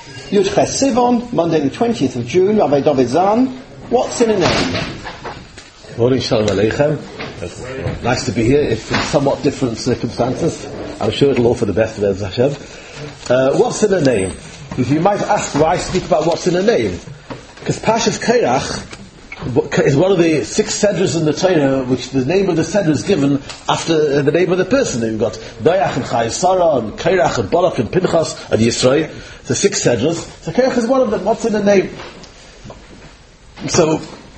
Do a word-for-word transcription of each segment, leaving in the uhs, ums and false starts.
Yud Ches Sivan, Monday the twentieth of June, Rabbi David Zahn. What's in a name? Morning, Shalom Aleichem. Nice to be here, if in somewhat different circumstances. I'm sure it'll all for the best of Bez Hashem. Uh, what's in a name? If you might ask why I speak about what's in a name. Because Parshas Kairach is one of the six sedras in the Torah, which the name of the sedra is given after uh, the name of the person. You've got Dayach and Chai Sarah and Kairach and Balak and Pinchas and Yisrael. The six sedras. So Kairach is one of them. What's in a name? So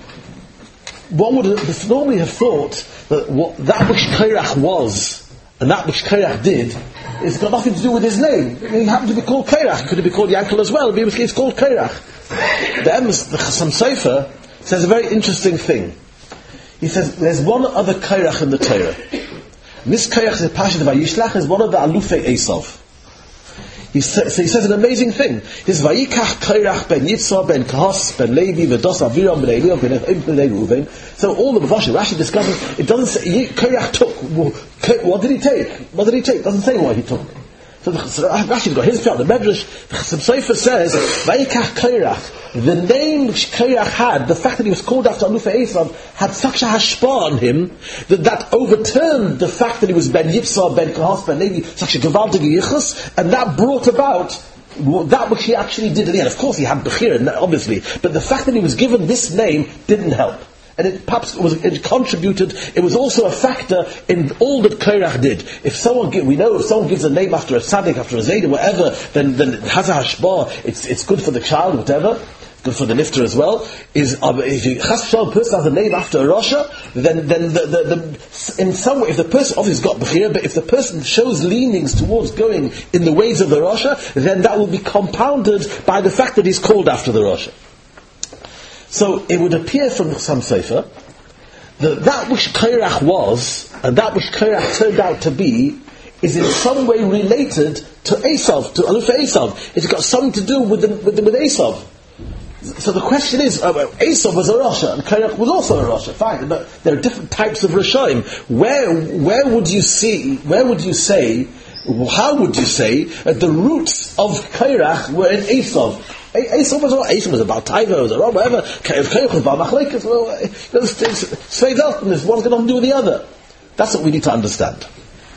one would have, normally have thought that what, that which Kairach was and that which Kairach did is got nothing to do with his name. I mean, he happened to be called Kairach. Could it be called Yankel as well? But it's called Kairach. The Emes, the Chassam Sofer, says a very interesting thing. He says there's one other Kairach in the Torah. And this Kairach is a Pashat of Vayishlach, is one of the Alufei Esav. He sa- so he says an amazing thing. He says Vayikach Kairach ben Yitzhak ben Kahos ben Levi v'dos Aviram ben Eliyav ben Efraim ben Reuven. So all the Mavashim, Rashi discusses, it doesn't say Kairach took. What did he take? What did he take? It doesn't say why he took. So, the, so Rashi's got his part. The Medrash, the Chassam Sofer says, Vayikach Kairach, the name which Kairach had, the fact that he was called after Alufei Esav, had such a hashpah on him, that that overturned the fact that he was Ben Yitzhak, Ben Kahos, Ben Levi, such a gewaltige yichus, and that brought about that which he actually did in the end. Of course he had Bechir, obviously, but the fact that he was given this name didn't help. And it perhaps was, it contributed, it was also a factor in all that Kairach did. If someone, give, we know if someone gives a name after a tzaddik, after a zayda, whatever, then, then it has a hashpah, it's, it's good for the child, whatever, good for the nifter as well. Is, uh, if you, chas v'shalom, a person has a name after a Rasha, then, then the, the, the, in some way, if the person, obviously has got Bechir, but if the person shows leanings towards going in the ways of the Rasha, then that will be compounded by the fact that he's called after the Rasha. So it would appear from the Chassam Sofer that that which Kairach was and that which Kairach turned out to be is in some way related to Esav, to Alufei Esav. It's got something to do with the, with, the, with Esav. So the question is, uh, Esav was a Rasha and Kairach was also a Rasha. Fine, but there are different types of Rashaim. Where where would you see? Where would you say? How would you say that the roots of Kairach were in Esav? Esav was all, Esav was about Taiva, was around whatever. Kairach was about Machlekes. Well, it's straight up, and one's got nothing to do with the other. That's what we need to understand.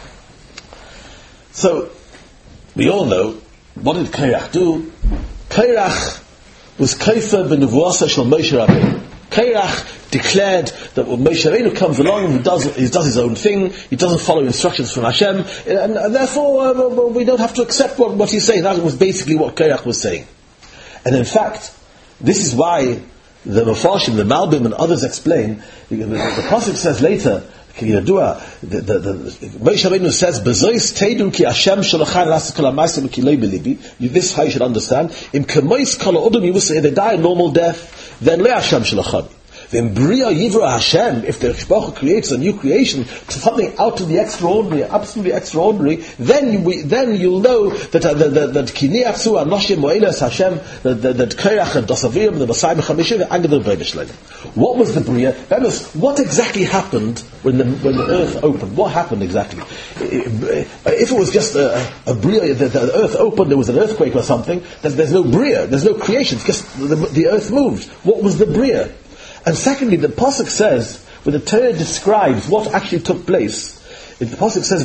So we all know, what did Kairach do? Kairach was Kaifa b'nevuasa shel Moshe Rabbeinu. Kairach declared that when Moshe Rabbeinu comes along, he does, he does his own thing, he doesn't follow instructions from Hashem, and, and therefore uh, we don't have to accept what, what he's saying. That was basically what Kairach was saying. And in fact, this is why the Mefarshim, the Malbim, and others explain. The, the, the Pasuk says later, the, the, the, the Moshe Rabbeinu says, "Bezois teidun ki Hashem sholachan lasik kol ha'ma'asim ki lo belibi." This how you should understand. Im kemois kol ha'odom yivusei, they die a normal death, then le Hashem sholachan. Then Bria Yivra Hashem, if the Shbacha creates a new creation, something out of the extraordinary, absolutely extraordinary, then you, we, then you'll know that that Kiniatsu Anoshim Moelas Hashem, that Kairach and Dosavirim, the Messiah Mechamishim, and Angel Brebishleim. What was the Bria? Benos, what exactly happened when the when the earth opened? What happened exactly? If it was just a, a Bria, the, the earth opened, there was an earthquake or something, then there's no Bria, there's no creation, it's just the, the earth moved. What was the Bria? And secondly, the Pasuk says, when the Torah describes what actually took place, the Pasuk says,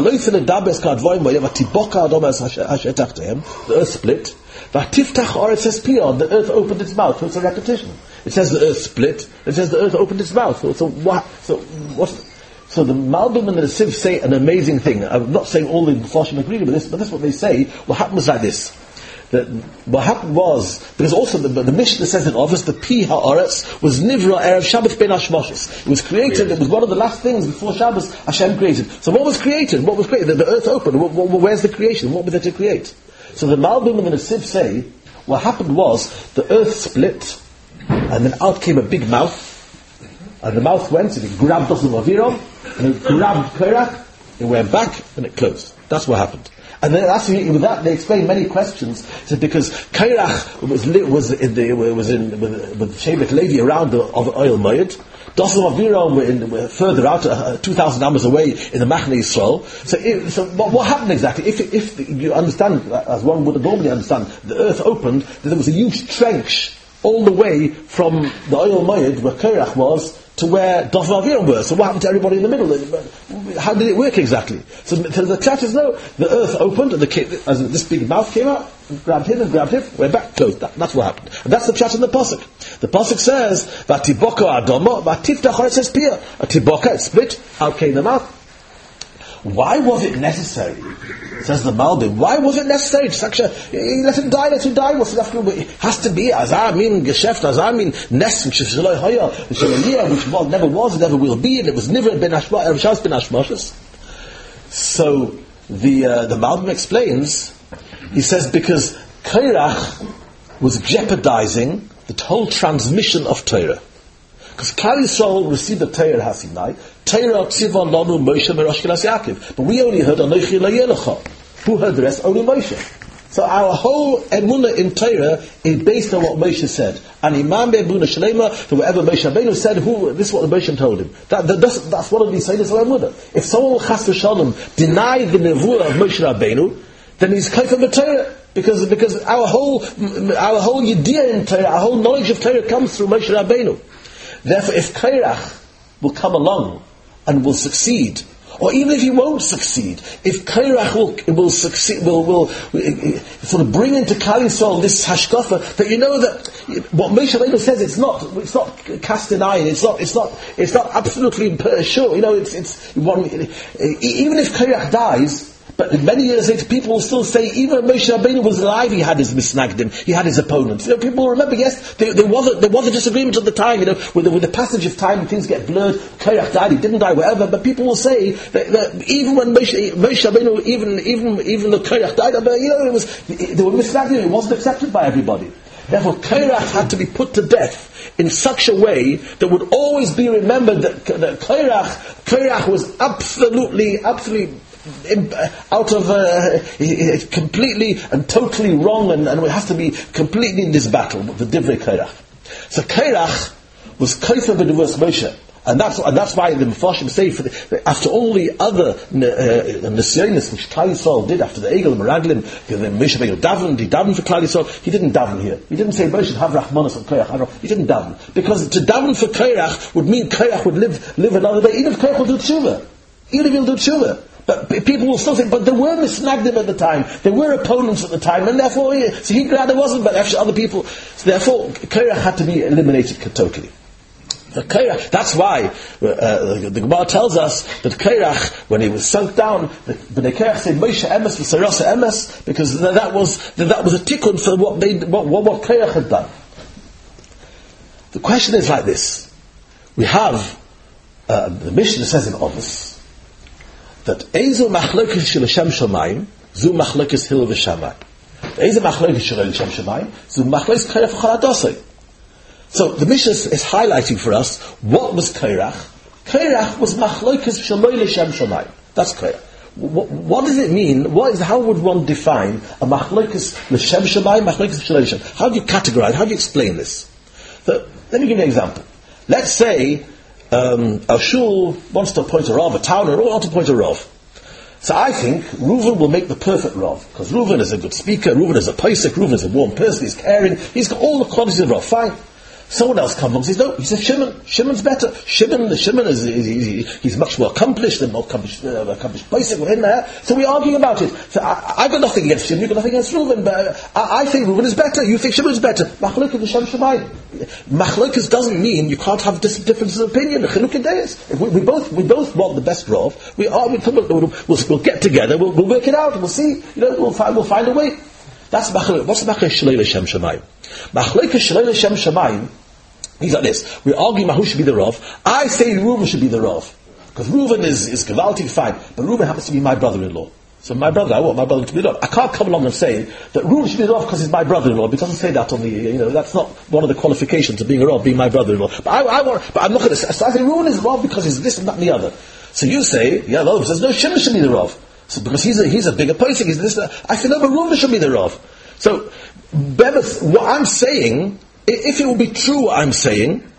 the earth split, the earth opened its mouth. So it's a repetition. It says the earth split, it says the earth opened its mouth. So, so what? So what? So the Malbim and the Siv say an amazing thing. I'm not saying all the Mefarshim agree with this, but that's what they say. What happened was like this. That what happened was, because also the, the Mishnah says in Ovis, the Pi Ha'aretz was Nivra Erev Shabbos Ben Hashmoshes. It was created, it was one of the last things before Shabbos Hashem created. So what was created? What was created? The, the earth opened. What, what, where's the creation? What was there to create? So the Malbim and the Nesiv say, what happened was, the earth split, and then out came a big mouth, and the mouth went, and it grabbed Dosim Aviram, and it grabbed Kairach, it went back, and it closed. That's what happened. And then that's, with that they explain many questions. So because Kairach was was in the, was in with, with Shevet Levi around the of oil Moed, Dosan Aviram were, in, were further out, uh, two thousand amas away in the Machne Yisrael. So, if, so what, what happened exactly? If, if you understand, as one would normally understand, the earth opened, then there was a huge trench all the way from the Oil Moed, where Korach was, to where Dosan Aviram were. So what happened to everybody in the middle? How did it work exactly? So the Pshat is no, the earth opened, and the, as this big mouth came out, and grabbed him and grabbed him, we're back, closed. That, that's what happened. And that's the Pshat in the Pasuk. The Pasuk says, Vatiboka Adomo, Vatiftach, it says Pia. A Tiboka, it split, out came the mouth. Why was it necessary? Says the Malbim. Why was it necessary? Such a, let him die, let him die. What's it after? It has to be as I mean Geschäft, as I mean Nest, which is Shaloi Hoya, which is a year, which never was, never will be, and it was never been Ashmashas, been Ashmashas. So the uh, the Malbim explains. He says because Korach was jeopardizing the whole transmission of Torah. Because Klal Yisrael received the Torah Hasinai, Torah Tzivon Lanu Moshe Merosh Kilas Yaakov. But we only heard Anochi Layelecha. Who heard the rest? Only Moshe. So our whole emunah in Torah is based on what Moshe said. And Imam Be'emunah Shalema, that whatever Moshe Rabbeinu said, who, this is what the Moshe told him. That, that, that's, that's one of these sayings of emunah. If someone Chas v'Shalom deny the nevuah of Moshe Rabbeinu, then he's kafir with Torah. Because, because our whole, our whole yidiyah in Torah, our whole knowledge of Torah comes through Moshe Rabbeinu. Therefore, if Korach will come along and will succeed, or even if he won't succeed, if Korach will, will succeed, will, will, will sort of bring into Klal Yisrael this hashkafa, that you know that what Moshe Rabbeinu says, it's not, it's not cast in iron, it's not, it's not, it's not absolutely sure. You know, it's, it's one, even if Korach dies. But many years later, people will still say, even when Moshe Rabbeinu was alive, he had his misnagdim, he had his opponents. You know, people will remember, yes, there, there, was a, there was a disagreement at the time, you know, with the, with the passage of time, things get blurred, Korach died, he didn't die, whatever, but people will say that, that even when Moshe, Moshe Rabbeinu, even, even, even though Korach died, you know, it was, they were misnagdim, it wasn't accepted by everybody. Therefore, Korach had to be put to death in such a way that would always be remembered that, that Korach, Korach was absolutely, absolutely, out of uh, completely and totally wrong, and, and it has to be completely in this battle with the Divrei Korach. So Korach was kaifer b'nevus Moshe, and that's and that's why the Mefarshim say for the, after all the other nesyonis uh, which Klal Yisrael did after the Egel and Meraglim, the Moshe Rabbeinu davened, he davened for Klal Yisrael. He didn't daven here. He didn't say Moshe have rachmanos on Korach. He didn't daven because to daven for Korach would mean Korach would live live another day. Even if Korach will do tshuva, even if he'll do tshuva. But people will still say, but there were misnagdim at the time, there were opponents at the time, and therefore, so he glad it wasn't, but actually other people, so therefore, Korach had to be eliminated totally. The Korach, that's why uh, the, the Gemara tells us that Korach, when he was sunk down, the Bnei Korach said Moshe Emes v'Sarasa Emes, because that was that was a tikkun for what they what what, what Korach had done. The question is like this: we have uh, the Mishnah says in Ovos that Eizu machlokes shel Hashem Shamayim, zu machlokes Hillel v'Shammai. Eizu machlokes shel Hashem Shamayim, zu machlokes Korach v'Chaladosai. So the Mishnah is highlighting for us what was Korach. Korach was machlokes shaloi l'Shem Shamayim. That's Korach. What, what does it mean? What is? How would one define a machlokes l'Shem Shamayim, machlokes shaloi l'Shem? How do you categorize? How do you explain this? So let me give you an example. Let's say Um, a shul wants to appoint a rav, a town, or wants to appoint a rav. So I think Reuven will make the perfect rav, because Reuven is a good speaker, Reuven is a paisik, Reuven is a warm person, he's caring, he's got all the qualities of rav. Fine. Someone else comes along and says, no, he says Shimon. Shimon's better. Shimon, Shimon is, is, is he's much more accomplished than more accomplished, uh, accomplished basic within there. So we're arguing about it. So I, I've got nothing against Shimon, you've got nothing against Reuven, but uh, I, I think Reuven is better, you think Shimon is better. Machlokas L'Shem Shamayim. Machlokas doesn't mean you can't have dis- differences of opinion. Chilukei Deis. If we, we both we both want the best rav, we are we we'll, we'll, we'll get together, we'll, we'll work it out, we'll see, you know, we'll find we'll find a way. That's Machlokas. What's the Machlokas Shalei L'Shem Shamayim? Machlokas Shalei L'Shem Shamayim. He's like this. We're arguing about who should be the Rav. I say Reuven should be the Rav. Because Reuven is, is Gevalti, fine. But Reuven happens to be my brother-in-law. So my brother, I want my brother to be the Rav. I can't come along and say that Reuven should be the Rav because he's my brother-in-law. It doesn't say that on the, you know, that's not one of the qualifications of being a Rav, being my brother-in-law. But I, I want, but I'm not going to say, so I say Reuven is Rav because he's this and that and the other. So you say, yeah, the other says, no, Shimon should be the Rav. So because he's a, he's a bigger person, he's this, that. I say, no, but Reuven should be the Rav. So, what I'm saying, if it will be true what I'm saying,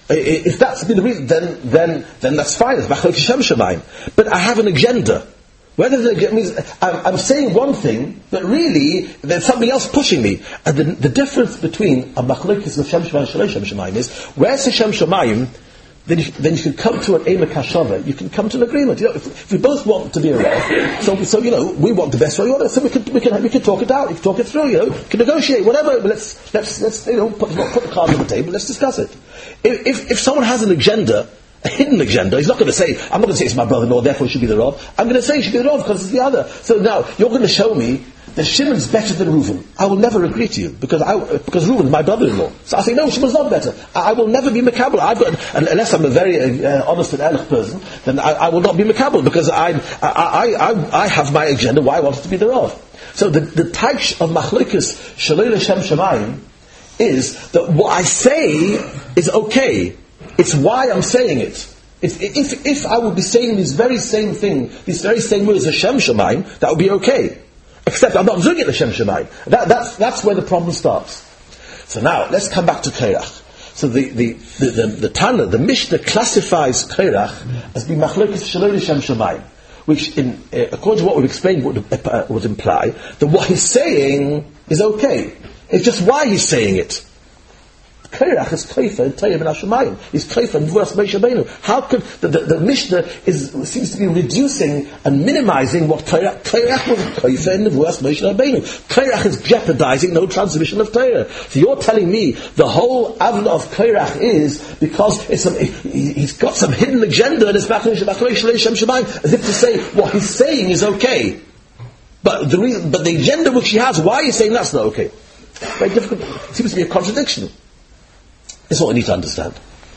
If that's the reason, then then then that's fine. It's machlokes Shem Shemaim. But I have an agenda. Whether the, means I'm, I'm saying one thing, but really there's something else pushing me. And the, the difference between a machlokes of Shem Shemaim and Shem Shemaim is where's the Shem Shemaim, then you, then you can come to an Emek Hashava. You can come to an agreement. You know, if, if we both want to be a Rav, so so you know we want the best for you. So we can we can we can talk it out. We can talk it through. You know, we can negotiate whatever. But let's let's let's you know put, put the cards on the table. Let's discuss it. If if, if someone has an agenda. A hidden agenda. He's not going to say, I'm not going to say it's my brother-in-law, therefore he should be the Rav. I'm going to say he should be the Rav because it's the other. So now, you're going to show me that Shimon's better than Reuven. I will never agree to you because I, because Reuven is my brother-in-law. So I say, no, Shimon's not better. I, I will never be Mekabel. I've got, unless I'm a very uh, honest and ehrlich person, then I, I will not be Mekabel because I, I, I, I, I have my agenda why I want it to be the Rav. So the, the type of Machlokes Shalei L'Shem Shemayim is that what I say is okay. It's why I'm saying it. If, if, if I would be saying this very same thing, these very same words, Hashem Shemaim, that would be okay. Except I'm not doing it Hashem Shemaim. That, that's, that's where the problem starts. So now, let's come back to Kairach. So the, the, the, the, the Tana, the Mishnah classifies Kairach as being Machlokes Shalei L'Shem Shemaim, which, in, uh, according to what we've explained, would, uh, would imply that what he's saying is okay. It's just why he's saying it. Kairach is Kaifa and Tayyib and Hashemayim. He's Kaifa and Vuras Moshe Rabbeinu. How could the, the, the Mishnah is seems to be reducing and minimizing what Kairach, Kairach was Kaifa and Vuras Moshe Rabbeinu. Kairach is jeopardizing no transmission of Torah. So you're telling me the whole avon of Kairach is because it's some, he, he's got some hidden agenda and it's Machlokes as if to say what he's saying is okay. But the reason, but the agenda which he has, why are you saying that's not okay? Very difficult. It seems to be a contradiction. This is what we need to understand.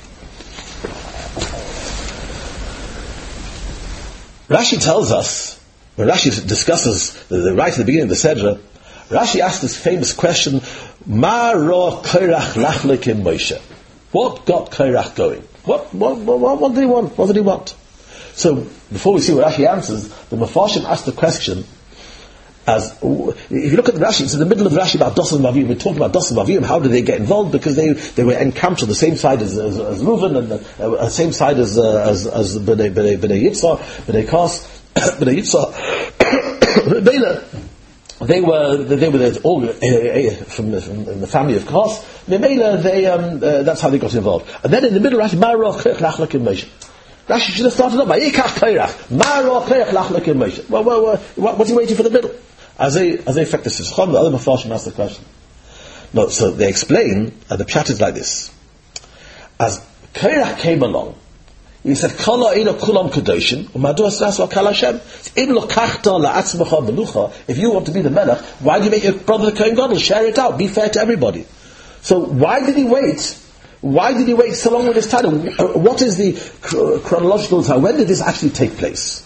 Rashi tells us, when Rashi discusses the, the right at the beginning of the Sedra, Rashi asked this famous question, Ma ro Kairach lachlekim Moshe? What got Kairach going? What, what, what, what did he want? What did he want? So, before we see what Rashi answers, the Mefarshim asked the question, as if you look at the Rashi, it's in the middle of the Rashi about Dosan and Mavim. We're talking about Dosan and Mavim. How did they get involved? Because they, they were encamped on the same side as, as, as Reuven and the uh, same side as uh, as as Bnei Bnei Bnei Yitzhak, Bnei Kos, Bnei Yitzhak. They were they were all uh, from, the, from the family of Kos. Memela, they um, uh, that's how they got involved. And then in the middle, Rashi Marach Lachlekim Moshe. Rashi should have started off by Yikach Kairach Marach Lachlekim Moshe. Well, well, well, what's he waiting for the middle? As they, as they affect the Sischon, the other Mefarshim asked the question. No, so they explain, and the pshat is like this. As Kairach came along, he said, Kala eino kulam kadoshim, u'madu asrasu akal Hashem. Im lokachta la'atzmacha belucha, if you want to be the melech, why do you make your brother the Kohen Gadol? Share it out, be fair to everybody. So why did he wait? Why did he wait so long with his title? What is the chronological time? When did this actually take place?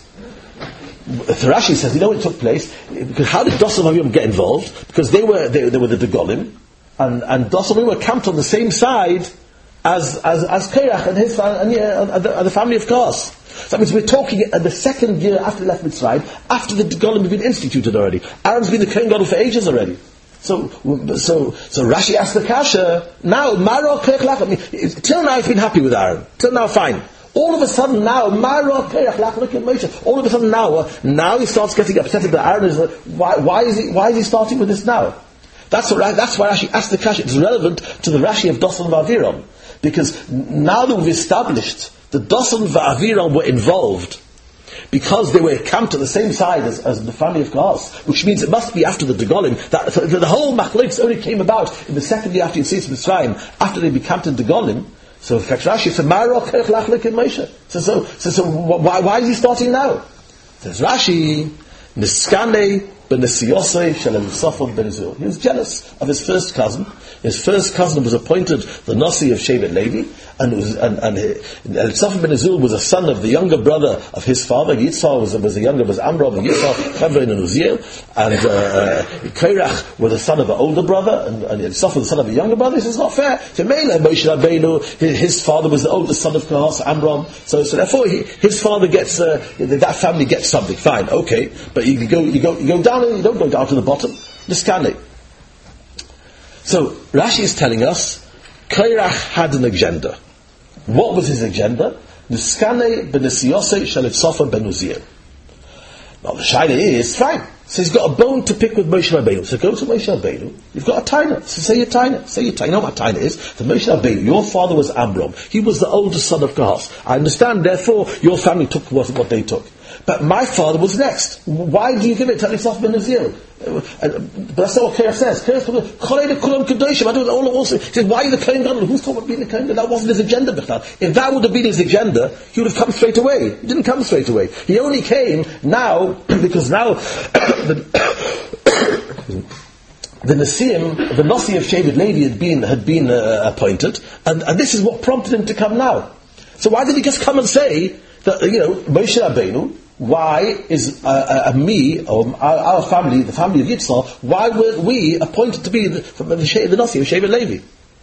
Rashi says, you know when it took place? Because how did Dosan and Mavim get involved? Because they were they, they were the Degolim, and and Dosan and Mavim were camped on the same side as as as Kairach and his and, and, and, the, and the family of Kos. So that means we're talking at the second year after they left Mitzrayim, after the Degolim have been instituted already. Aaron's been the Kohen Gadol for ages already. So so so Rashi asked the Kasha. Now Maro Kairach Lach. I mean, till now he's been happy with Aaron. Till now, fine. All of a sudden now, all of a sudden now, now he starts getting upset about Aaron. Is uh, why, why is he? Why is he starting with this now? That's what. That's why Rashi asked the Kasha. It's relevant to the Rashi of Dosan v'Aviram, because now that we've established that Dosan v'Aviram were involved, because they were camped at the same side as, as the family of Kos, which means it must be after the Degolim. That the, the whole Machlokes only came about in the second year after Yetzias Mitzrayim, after they became camped in Degolim. So, in fact, Rashi said, Moshe. So, so, so, so why, why is he starting now? Says Rashi, Niskane ben Nesiyosei shel Elisafon ben Izul. He was jealous of his first cousin. His first cousin was appointed the Nasi of Shevet Levi, and it was, and, and Elisafon ben Izul was a son of the younger brother of his father. Yitzhak was, was the younger, was Amram, and Yitzhak, Chevron, and Uziel, and uh, uh, Kairach was the son of an older brother, and, and Elisafon was the son of a younger brother. This is not fair. So Mele, Moshe Rabbeinu, his, his father was the oldest son of Kahas, Amram. So, so therefore, he, his father gets, uh, that family gets something. Fine, okay, but you go, you go, you go down. You don't go down to the bottom. Niskane. So Rashi is telling us, Kairach had an agenda. What was his agenda? Niskane b'nesiyose shalif sofa ben Uzziel. Now the shaila is, fine. So he's got a bone to pick with Moshe Rabbeinu. So go to Moshe Rabbeinu. You've got a taina. So say your taina. Say your taina. You know what taina is? The Moshe Rabbeinu, your father was Amram. He was the oldest son of Kahas. I understand, therefore, your family took what, what they took. But my father was next. Why do you give it to Elisaf ben Nazir? Uh, but that's not what Kerach says. Kerach says, I do all also. He says, why are you the Kohen Gadol? Who's talking about being the Kohen Gadol? That wasn't his agenda. If that would have been his agenda, he would have come straight away. He didn't come straight away. He only came now, because now, the, the Nasiim, the Nasi of Shevet Levi had been, had been uh, appointed, and, and this is what prompted him to come now. So why did he just come and say that, you know, Moshe Rabbeinu, why is uh, uh, me, or our, our family, the family of Yitzhak, why were we appointed to be the, the, the, the Nasi of Shevet Levi?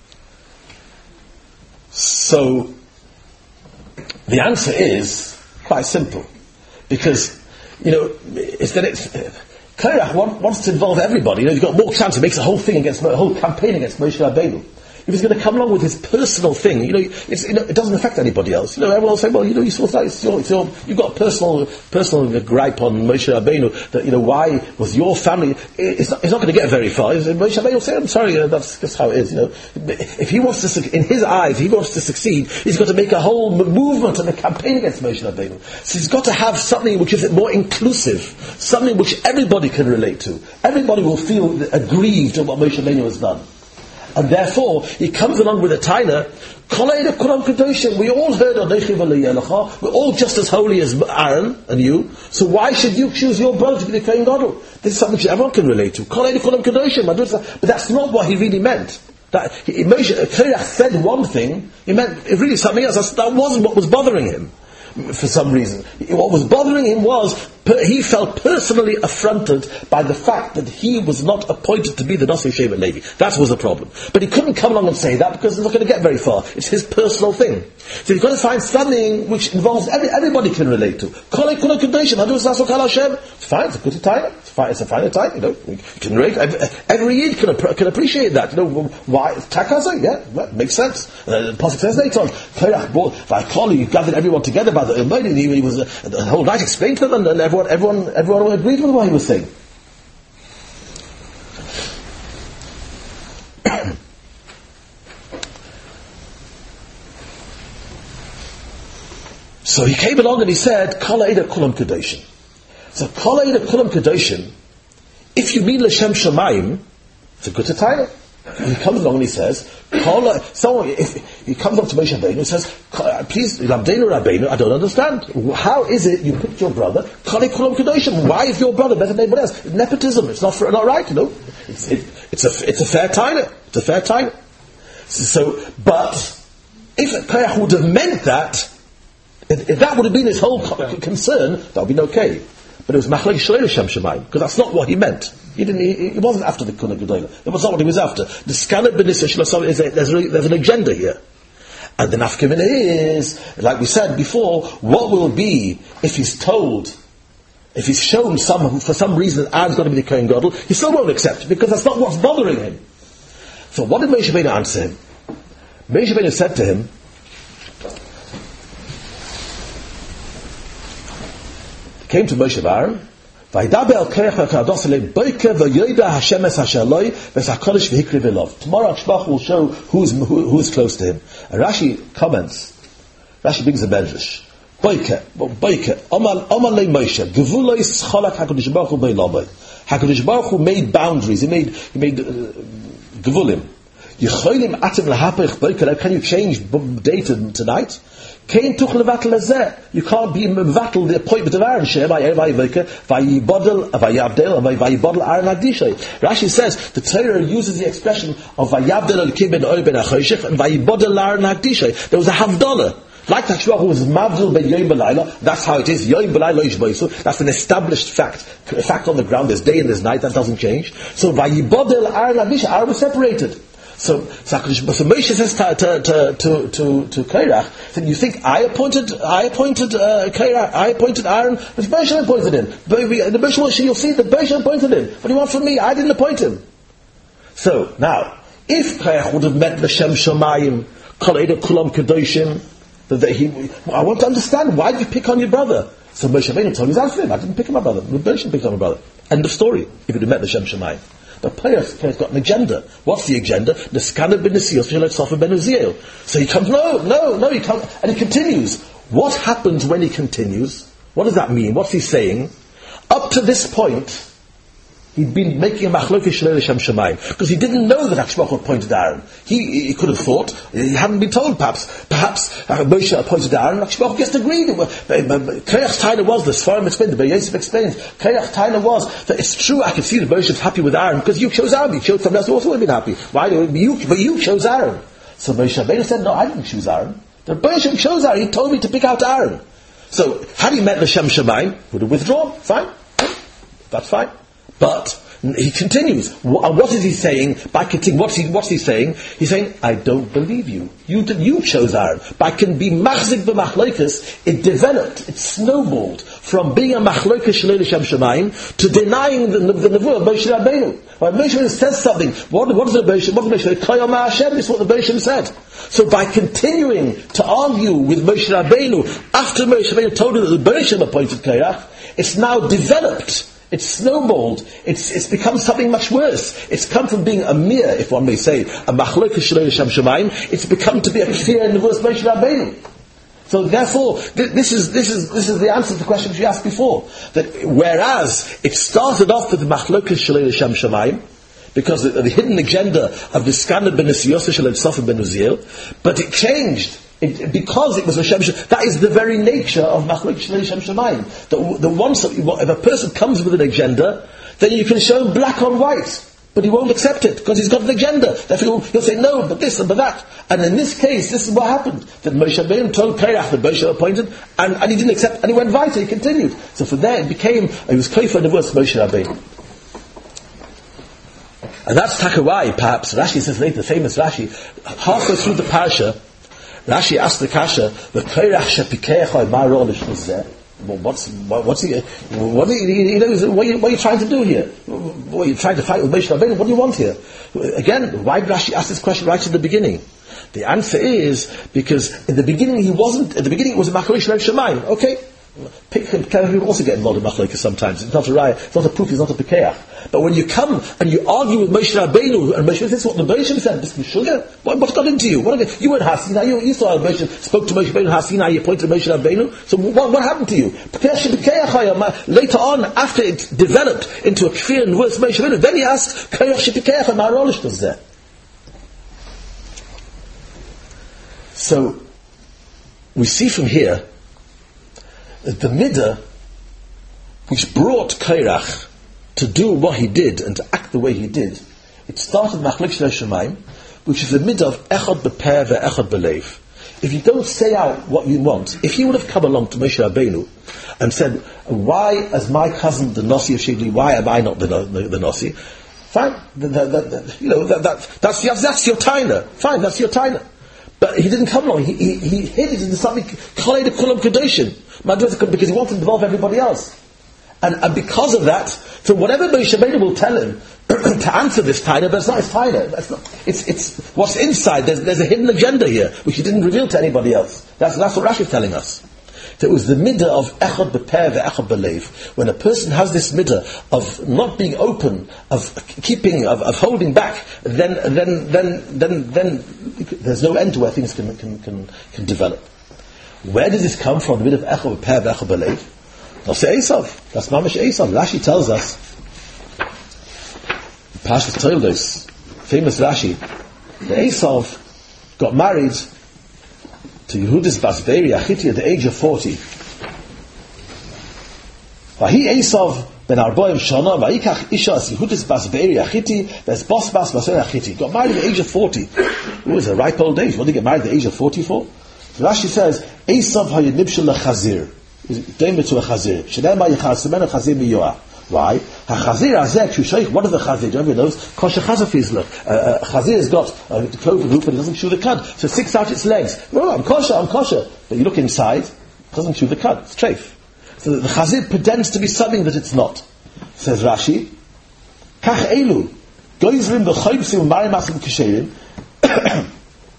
So, the answer is quite simple. Because, you know, it's that it's, Korach wants to involve everybody. You know, you've got more chance, he makes a whole thing against, a whole campaign against Moshe Rabbeinu. If he's going to come along with his personal thing, you know, it's, you know, it doesn't affect anybody else. You know, everyone will say, well, you know, you saw that, it's your, it's your, you've got a personal, personal gripe on Moshe Rabbeinu that, you know, why was your family, it's not, it's not going to get very far. Moshe Rabbeinu will say, I'm sorry, uh, that's just how it is, you know. If he wants to, in his eyes, if he wants to succeed, he's got to make a whole movement and a campaign against Moshe Rabbeinu. So he's got to have something which is more inclusive, something which everybody can relate to. Everybody will feel aggrieved at what Moshe Rabbeinu has done. And therefore, he comes along with a taina. We all heard of we're all just as holy as Aaron and you. So why should you choose your brother to be the Kohen Gadol? This is something which everyone can relate to. But that's not what he really meant. That Korach said one thing, he meant really something else. That wasn't what was bothering him. For some reason, what was bothering him was he felt personally affronted by the fact that he was not appointed to be the Nasi Shevet Levi. That was the problem. But he couldn't come along and say that because it's not going to get very far. It's his personal thing. So you've got to find something which involves every, everybody can relate to. It's fine. It's a good time. It's fine. It's a fine time. You know, you can relate. Every, every Yid can, can appreciate that. You know why? Takaza, yeah, well, makes sense. Uh, the Pasuk says later on, Korach brought, Vaikoli, you gathered everyone together by the Umaydi. He, he was uh, the whole night explained to them, and, and everyone, everyone, everyone agreed with what he was saying. So he came along and he said, Kala Eda Kulam Kedoshim. So Kala Eda Kulam Kedoshim, if you mean L'Shem Shamayim, it's a good attire. He comes along and he says, Kala, someone, if he comes up to Moshe Rabbeinu and says, please, Rabbeinu Rabbeinu, I don't understand. How is it you picked your brother? Kala Kulam Kedoshim. Why is your brother better than anybody else? Nepotism. It's not for, not right, you know. It's, it, it's a, it's a fair time. It's a fair time. So, but, if Korach would have meant that, If, if that would have been his whole co- concern, that would have been okay. But it was Machlek Shleil Shem Shemayim, because that's not what he meant. He didn't. He, he wasn't after the Kuna Gedola. That was not what he was after. The Scanet B'Nisa Shlosom is a, there's, a, there's an agenda here, and the nafkamina is, like we said before, what will be if he's told, if he's shown some for some reason Aaron's going to be the Kohen Gadol, he still won't accept because that's not what's bothering him. So what did Moshe Rabbeinu answer him? Moshe Rabbeinu said to him, came to Moshe Aaron, tomorrow Shmach will show who's, who, who's close to him. And Rashi comments, Rashi brings a medrash. Boike, boike, Omar le Moshe, Gevuloi Scholak HaKadosh Baruch Hu Beilabai. HaKadosh Baruch Hu made boundaries, he made, he made uh, Gevulim. Yicholim atim lahapech boike, can you change day to tonight? You can't be mevatel the appointment of Aaron. Rashi says the Torah uses the expression of vayabdel al kim ben oil ben achoshech and vayibodel Aaron hagdishay. There was a havdalah. Like that Shmuel was mavdil ben yoyim b'layla. That's how it is. Yoyim b'layla yishboisu. That's an established fact. A fact on the ground. There's day and there's night. That doesn't change. So vayibodel Aaron hagdishay. Aaron was separated. So, so, so Moshe says to to to to, to, to Korach, then you think I appointed I appointed uh, Korach, I appointed Aaron, but Moshe appointed him. But the Moshe, you'll see that Moshe appointed him. What do you want from me? I didn't appoint him. So now, if Korach would have met L'Shem Shamayim, Kol Eda Kulam Kedoshim, That, that he, I want to understand, why did you pick on your brother? So Moshe Rabbeinu told him, I didn't pick on my brother. Moshe picked on my brother. End of story. If it had met the Shem Shemayim. But Player's got an agenda. What's the agenda? The Skana ben Nesios Sofer ben Uziel. So he comes, no, no, no, he comes, and he continues. What happens when he continues? What does that mean? What's he saying? Up to this point, he'd been making a machlokes shlei l'shem shemayim because he didn't know that HaKadosh Baruch Hu appointed Aaron. He, he could have thought, he hadn't been told perhaps, perhaps uh, Moshe appointed Aaron, HaKadosh Baruch Hu just agreed. Koyach Taina was, the Sfarim explained, the Beis Yosef explains, Koyach Taina was that it's true, I can see that Moshe is happy with Aaron because you chose Aaron, you chose someone else who also would have been happy. Why do you, but you chose Aaron. So Moshe Rabbeinu said, no, I didn't choose Aaron. The Moshe chose Aaron, he told me to pick out Aaron. So, had he met the Shem Shemayim, would have withdrawn, fine. That's fine. But he continues. What is he saying? By continuing, what's he, what's he saying? He's saying, I don't believe you. You did, you chose Aaron. By can be machzik b'machlokas, it developed, it snowballed from being a machlokas shlei l'shem shemayim to denying the, the, the nevuah of Moshe Rabbeinu. When Moshe Rabbeinu says something, what, what is the Moshe? What is Moshe? Kayom Hashem. This is what the Moshe said. So by continuing to argue with Moshe Rabbeinu after Moshe Rabbeinu told him that the Moshe appointed Korach, it's now developed. It's snowballed. It's it's become something much worse. It's come from being a mere, if one may say, a machlokes shlei l'shem shemayim. It's become to be a kfir in the verse Moshe Rabbeinu. So therefore, th- this is this is this is the answer to the question which we asked before. That whereas it started off with the machlokes shlei l'shem shemayim, because of the hidden agenda of the Skana ben Nesios Sofer ben Uziel, but it changed. It, because it was a Shem Shemayim, that is the very nature of Machlokes Shlei Shem Shemayim. The, the once if a person comes with an agenda, then you can show him black on white, but he won't accept it because he's got an agenda. Therefore, he'll, he'll say no, but this and but that. And in this case, this is what happened: that Moshe Rabbeinu told Korach that Moshe appointed, and, and he didn't accept, and he went weiter. He continued. So from there, it became he was kofer the verse Moshe Rabbeinu. And that's Takawai, perhaps. Rashi says later, the famous Rashi, halfway through the parasha, Rashi asked the kasha, the Korach shepikecha my role is there. What's what's he? What are you, you know, what, are you, what are you trying to do here? What are you trying to fight with Moshe Rabbeinu? What do you want here? Again, why did Rashi ask this question right at the beginning? The answer is because in the beginning he wasn't. At the beginning it was a machlokes shlei shemayim. Okay. People also get involved in machlokes sometimes. It's not a raya, it's not a proof, it's not a pikeach. But when you come and you argue with Moshe Rabbeinu, and Moshe, this is what the Moshe said, this is sugar. What, what got into you? What, you weren't Hasina, you, you saw Moshe, spoke to Moshe Rabbeinu, Hasina, you pointed to Moshe Rabbeinu. So what, what happened to you? Later on, after it developed into a kfir and worse Moshe Rabbeinu, then he asked, so, we see from here, the midah which brought Korach to do what he did and to act the way he did, it started machlokes shlei shemayim, which is the midah of echad b'peh ve'echad b'leiv. If you don't say out what you want, if he would have come along to Moshe Rabbeinu and said, "Why, as my cousin the Nasi of Shigli, why am I not the, the, the Nasi?" Fine, the, the, the, the, you know that, that that's that's your taina. Fine, that's your taina. But he didn't come along. He, he, he hid it into something called kulam kedoshin, because he wanted to involve everybody else. And, and because of that, so whatever Moshe Rabbeinu will tell him to answer this taina, but it's not his taina. That's not. It's it's what's inside. There's there's a hidden agenda here which he didn't reveal to anybody else. That's that's what Rashi is telling us. That it was the midah of echad b'peh ve'echad b'leiv. When a person has this midah of not being open, of keeping, of, of holding back, then then then then then there's no end to where things can can can, can develop. Where does this come from? The midah of echad b'peh ve'echad b'leiv. That's Esav. That's Mamash Esav. Rashi tells us, Parshas Toldos, famous Rashi, that Esav got married to Yehudis Bas Beeri Achiti at the age of forty. Vahi Esav ben Arboim Shana Vayikach Isha as Yehudis Bas Beeri Achiti Ves Bos Bas Basei Achiti. Got married at the age of forty. It was a ripe old age. What did he get married at the age of forty for? So Rashi says, Esav hayid nibshel lechazir. Dame to a chazir. Shenema yichasimenu chazir miyoah. Why? HaChazir hazeh kshushayich. What is the chazir? Do everyone knows? Kosher chazafizler. A chazir has got a cloven hoof and it doesn't chew the cud, so it sticks out its legs. No, I'm kosher, I'm kosher. But you look inside, it doesn't chew the cud. It's treif. So the chazir pretends to be something that it's not. Says Rashi, Kach elu goizrim b'choybsim u'marim asim kisherim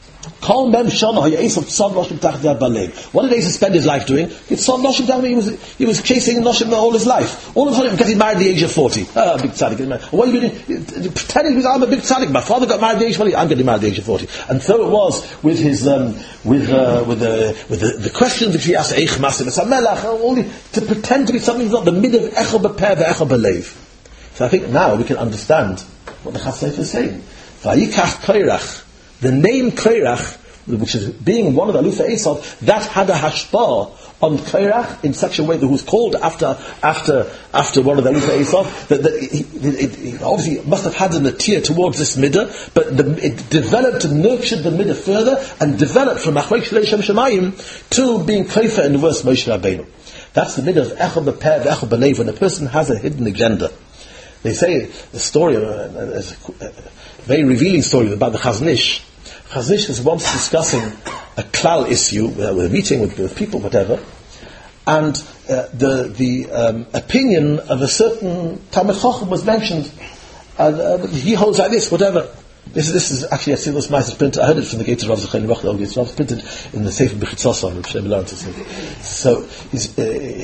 Kol mem shana ha'yeisav tzad noshim tachas yad balev. What did Esav spend his life doing? He tzad noshim tachas. He was he was chasing noshim all his life. All of a sudden, because he married at the age of forty. Ah, big tzaddik. What are you doing? Pretending he was, I'm a big tzaddik. My father got married at the age of forty. I'm getting married at the age of forty. And so it was with his um, with uh, with the with the, the questions which he asked Eich Masim Samelach, all the, to pretend to be something that's not the mid of Echel B'Peh Ve'Echel B'Leiv. So I think now we can understand what the Chaf Sefer is saying. Vayikach Koirach, the name Koirach, which is being one of the Alufei Esav, that had a hashpah on Koirach in such a way that he was called after after after one of the Alufei Esav. That, that he, it, it obviously must have had an atiyah towards this midah, but the, it developed and nurtured the midah further and developed from Achreik Shlei Shem Shemayim to being koifer in the verse Moshe Rabbeinu. That's the midah of Echel B'Peh Ve'Echel B'Leiv, when a person has a hidden agenda. They say the story, a, a, a very revealing story about the Chazon Ish. Chazon Ish was once discussing a klal issue, uh, with a meeting with, with people, whatever, and uh, the the um, opinion of a certain Talmid Chacham was mentioned. Uh, uh, he holds like this, whatever. This, this is actually, I see this mice is printed. I heard it from the Gates of Rav Zechon Rach. It's Rav printed in the Sefer B'chitzos of Shem Lawrence. So he's.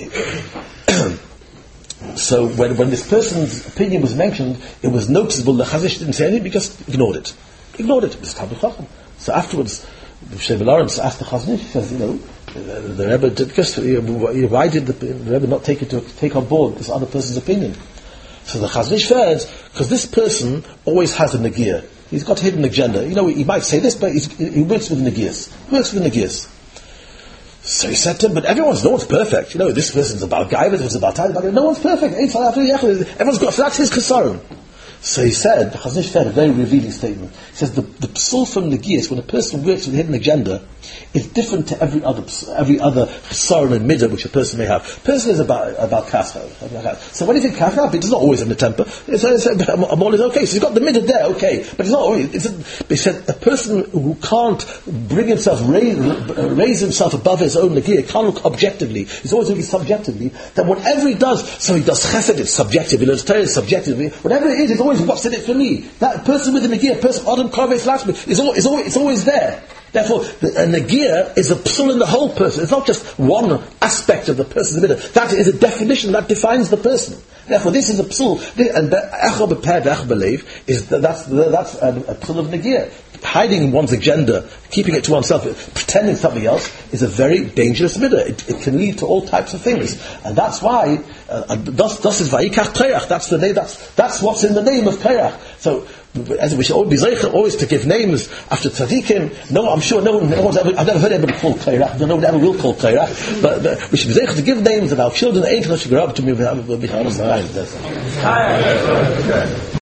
Uh, So when, when this person's opinion was mentioned, it was noticeable that Chazon Ish didn't say anything because ignored it. Ignored it. It was Talmid Chacham. So afterwards, Shem Lawrence asked the Chazon Ish, he says, you know, the, the Rebbe did, because, why did the, the Rebbe not take it to take on board this other person's opinion? So the Chazon Ish says, because this person always has a negiyah. He's got a hidden agenda. You know, he might say this, but he's, he works with negiyahs. He works with negiyahs. So he said to him, but everyone's, no one's perfect. You know, this person's about guy, this person's about time, no one's perfect. Everyone's got, so that's his concern. So he said, the Chazon Ish said a very revealing statement. He says, the, the psul from negiyahs, when a person works with a hidden agenda, is different to every other every other chesaron and midah which a person may have. A person is about about kasha. So when he's in kasha, he's not always in the temper. It's, it's, I'm always okay. So he's got the midah there, okay, but he's not always. It's a, he said a person who can't bring himself raise, raise himself above his own negiyah, can't look objectively. He's always looking subjectively. That whatever he does, so he does chesed, it's subjective. He learns Torah, it's subjective. Whatever it is, it's always what's in it for me. That person with the negiyah, person Adam Karves Lashmi, is always, always it's always there. Therefore, a negiyah is a psul in the whole person. It's not just one aspect of the person's midah. That is a definition that defines the person. Therefore, this is a psul. And Echel B'Peh Ve'Echel B'Leiv is that's that's a, a psul of negiyah. Hiding one's agenda, keeping it to oneself, pretending something else, is a very dangerous midah. It, it can lead to all types of things, and that's why uh, das das is vayikach Koirach. That's the name. That's that's what's in the name of Koirach. So, as we should always be zeicher, always to give names after tzaddikim. No, I'm sure no one, no one's ever. I've never heard anybody called Koirach. No one ever will call Koirach. But, but we should be zeicher to give names of our children. Ain't should grow up to me.